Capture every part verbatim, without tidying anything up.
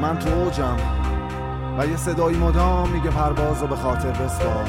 من تو اوجم و یه صدایی مدام میگه پروازو به خاطر بسپار.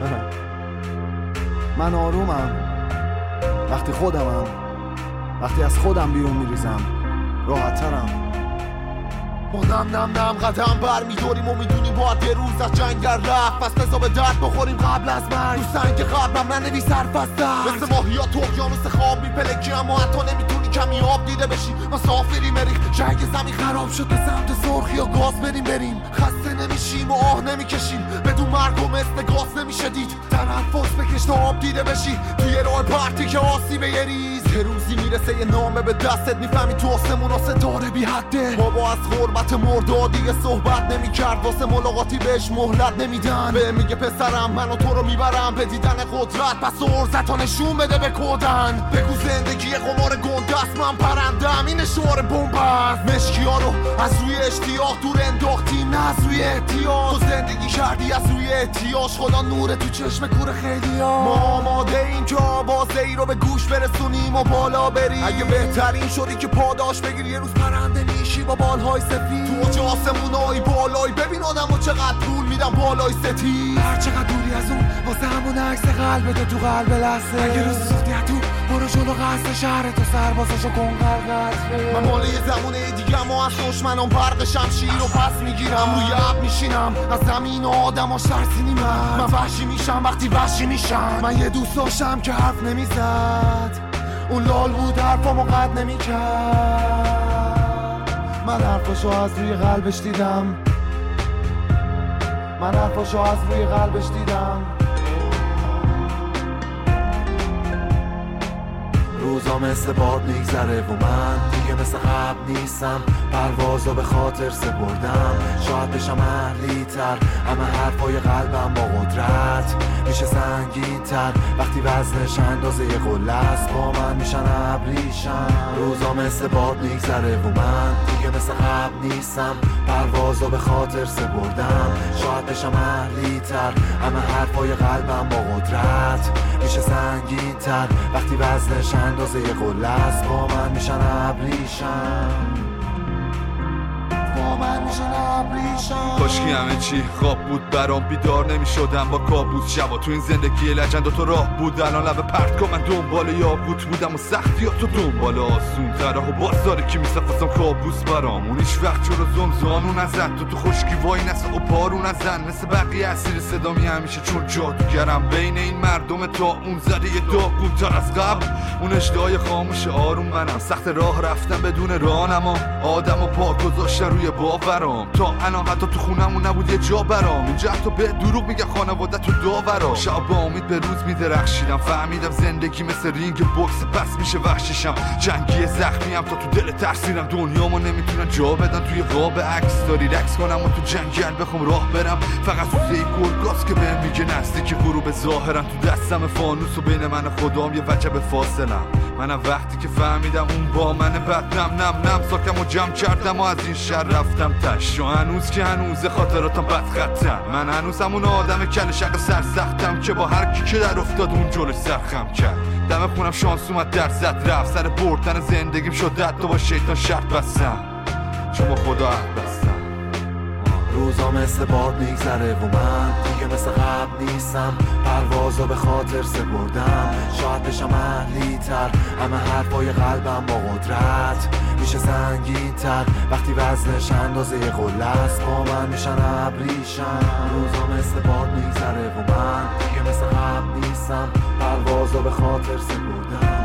من آرومم وقتی خودمم، وقتی از خودم بیرون میریزم راحت ترم. ما نم نم نم قدم بر میداریم و میدونیم باید یه روز از جنگل رفت، پس بزا به درد بخوریم قبل از مرگ. تو سنگ قلبم ننویس حرف از درد، مثل ماهیات اقیانوس خواب میپلکی اما حتی نمیتونی کمی آب دیده بشی. مسافری مریخ جنگ زمین خراب شد به سمت سرخی یا گاز بریم بریم، خسته نمیشیم و آه نمیکشیم، بدون مرگ و مثل گاز نمیشه دید. تنفس بکش تا آب دیده بشی توی راه پرتی که آسیبه یه ریز. یه روزی میرسه یه نامه به دستت، میفهمی تو آسمون ستاره بی حده. بابا از غربت مرده دیگه صحبت نمیکرد، واسه ملاقاتی بهش مهلت نمیدن. به میگه پسرم منو تو رو میبرم به دیدن قدرت، پس ارزت ها نشون بده به کودن. بگو زندگی قمار گندست، من پرندم این شعار بمب است. مشکی ها رو از روی اشتیاق دور انداختیم نه از روی احتیاج. تو زندگی کردی از روی احتیاج، خدا نور تو چشم کور خیلی ها. ما آماده ایم که آوازه ای رو به گوش برسونیم و بالا بریم. اگه بهترین شدی که پاداش بگیری یه روز پرنده میشی با بالهای سفید. تو اوج آسمونای بالای ببین آدمو چقدر طول میدم بالای ستیز. هر چقدر دوری از اون واسه همون عکس قلبت تو قلب لحظه. اگه روز سوختی تو برو جلو قصد شهر تو سربازاشو کن غرقت. من مال یه زمونه دیگه ما از دشمنام برق شمشیر رو پس میگیرم. روی اب میشینم از زمین و آدماش ترسینی. من من وحشی میشم وقتی وحشی میشم. من یه دوست داشتم که حرف نمیزد، اون لال بود حرفامو قد نمیکرد. من حرفاشو از روی قلبش دیدم، من حرفاشو از روی قلبش دیدم. روزا مثل باد میگذره و من دیگه مثل قبل نیستم. پروازو به خاطر سپردم، شاید بشم اهلی تر، اما حرفای قلبم با قدرت میشه سنگین تر. وقتی وزنش اندازه یه قله است با من میشن ابریشم. روزا مثل باد میگذره و من دیگه مثل قبل نیستم. پروازو به خاطر سپردم، شاید بشم اهلی تر، اما حرفای قلبم با قدرت میشه سنگین تر. وقتی وزنش اندازه یه قله است با من میشن ابریشم، با من میشن ابریشم. کاشکی همه چی خواب بود برام، بیدار نمیشدم با کابوس. شبا تو این زندگی لجند و تو راه بود، الان لب پرت کن من دنبال یاقوت بودم و سختیاتو دنبال آسون تره و بازاره که میسفاسم کابوس برام. اون هیچ وقت چورو زمزانو نزد، تو تو خشکی وای نسه و پارو نزن. مثل بقیه اسیر صدامی همیشه چون جادوگرم بین این مردم تا اون زده یه داغون تر از قبل. اون اشتهای خاموش آروم منم، سخت راه رفتم بدون رانما. آدم و پا گذاشتن روی باورام، تا الان حتی تو خونمون نبود یه جا برام. اینجا حتی به دروغ میگه خانواده تو داورا. شب با امید به روز میدرخشیدم، فهمیدم زندگی مثل رینگ بوکس پس میشه وحشیشم. جنگی زخمیم تا تو دل ترسیدم، دنیامو نمیتونن جا بدن. توی قاب عکس داری رقص کنم و تو جنگل بخوام راه برم. فقط سوزه گرگاست که بهم میگه نزدیک غروب ظاهرم. تو دستم فانوس و بین من و خدام یه وجب فاصلم. منم وقتی که فهمیدم اون با من بد نم نم نم ساکم و جمع کردم و از این شر رفتم تش. و هنوز که هنوز خاطراتم بد خطم، من هنوز همون آدم کل شق سرسختم که با هر کی که در افتاد اون جلوش سرخم کرد. دم خونم شانس اومد در زد رفت، سر بردن زندگیم شد حتی با شیطان شرط بستم، چون با خدا عهد بستم. روزا مثل باد میگذره و من دیگه مثل قبل نیستم. پروازو به خاطر سپردم، شاید بشم اهلی تر، اما حرفای قلبم با قدرت میشه سنگین تر. وقتی وزنش اندازه یه قله است با من میشن ابریشم. روزا مثل باد میگذره و من دیگه مثل قبل نیستم. پروازو به خاطر سپردم.